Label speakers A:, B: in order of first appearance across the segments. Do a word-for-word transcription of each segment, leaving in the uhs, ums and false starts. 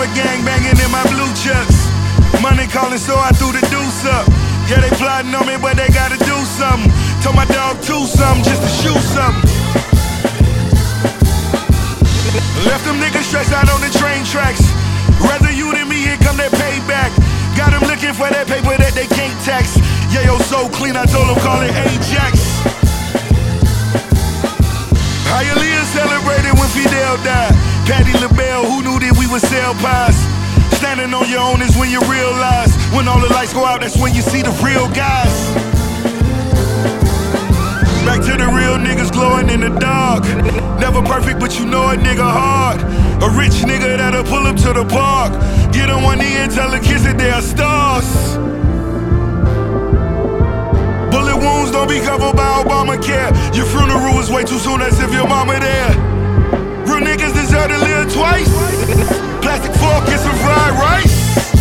A: boy gang banging in my blue chucks. Money calling, so I threw the deuce up. Yeah, they plotting on me, but they gotta do something. Told my dog to something just to shoot something. Left them niggas stretched out on the train tracks. Rather you than me, here come that payback. Got them looking for that paper that they can't tax. Yeah, yo, so clean, I told them call it Ajax. Hialeah celebrated when Fidel died. Patti LaBelle, who knew that we would sell pies? Standing on your own is when you realize. When all the lights go out, that's when you see the real guys. Back to the real niggas glowing in the dark. Never perfect, but you know a nigga hard. A rich nigga that'll pull up to the park. Get on one knee and tell the kids that they are stars. Bullet wounds don't be covered by Obamacare. Your funeral was way too soon, as if your mama there. Real niggas deserve to live twice. Plastic fork and some fried rice.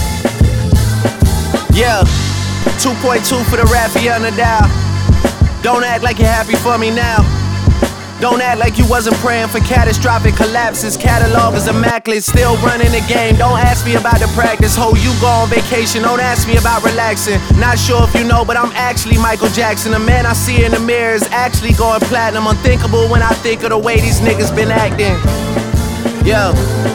B: Yeah, two point two for the Rafael Nadal. Don't act like you're happy for me now. Don't act like you wasn't praying for catastrophic collapses. Catalog is immaculate, still running the game. Don't ask me about the practice. Ho, you go on vacation, don't ask me about relaxing. Not sure if you know, but I'm actually Michael Jackson. The man I see in the mirror is actually going platinum. Unthinkable when I think of the way these niggas been acting. Yo,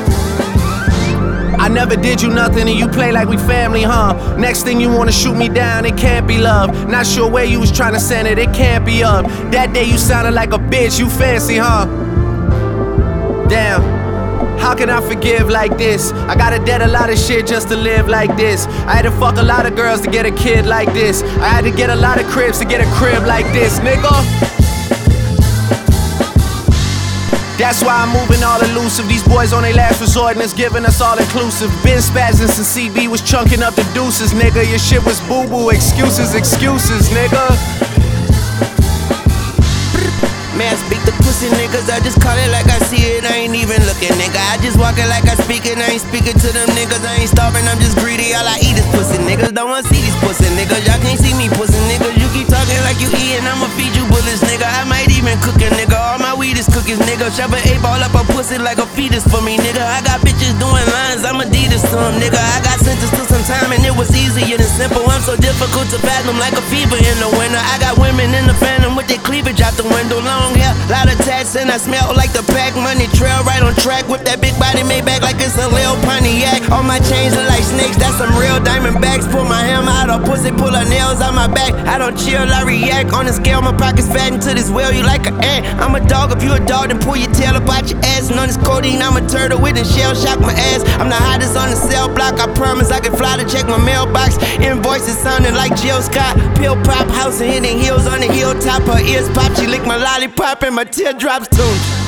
B: I never did you nothing and you play like we family, huh? Next thing you wanna shoot me down, it can't be love. Not sure where you was trying to send it, it can't be up. That day you sounded like a bitch, you fancy, huh? Damn, how can I forgive like this? I gotta debt a lot of shit just to live like this. I had to fuck a lot of girls to get a kid like this. I had to get a lot of cribs to get a crib like this, nigga. That's why I'm moving all elusive. These boys on their last resort and it's giving us all inclusive. Been spazzing since C B was chunking up the deuces, nigga. Your shit was boo-boo, excuses, excuses, nigga.
C: Man, speak the pussy niggas, I just call it like I see it, I ain't even looking, nigga. I just walk it like I speak it, I ain't speaking to them niggas. I ain't starving, I'm just greedy, all I eat is pussy niggas. Don't wanna see these pussy niggas, y'all can't see me pussy niggas. You keep talking like you eating, I'ma feed you bullets, nigga. I might even cook a nigga, all my weed is cookies, nigga. Shove an eight ball up a pussy like a fetus for me, nigga. I got bitches doing lines, I'm Adidas to them, nigga. I got sentenced to some time and it was easier than simple. I'm so difficult to fathom like a fever in the winter. I got women in the phantom with their cleavage out the window. Long hair, lot of tats, and I smell like the pack. Money trail right on track with that big body made back like it's a Lil Pontiac. All my chains are like snakes, that's some real diamond backs. Pull my hammer out of pussy, pull her nails out my back. I don't chill, I react. On the scale, my pockets fat into this well, you like an ant. I'm a dog, if you a dog, then pull your tail up out your ass. And on this codeine, I'm a turtle with a shell shock my ass. I'm the hottest on the cell block, I promise I can fly to check my mailbox. Invoices sounding like Jill Scott. Pill pop, house and hitting heels on the hilltop. Her ears pop, she lick my lollipop and my teardrops too.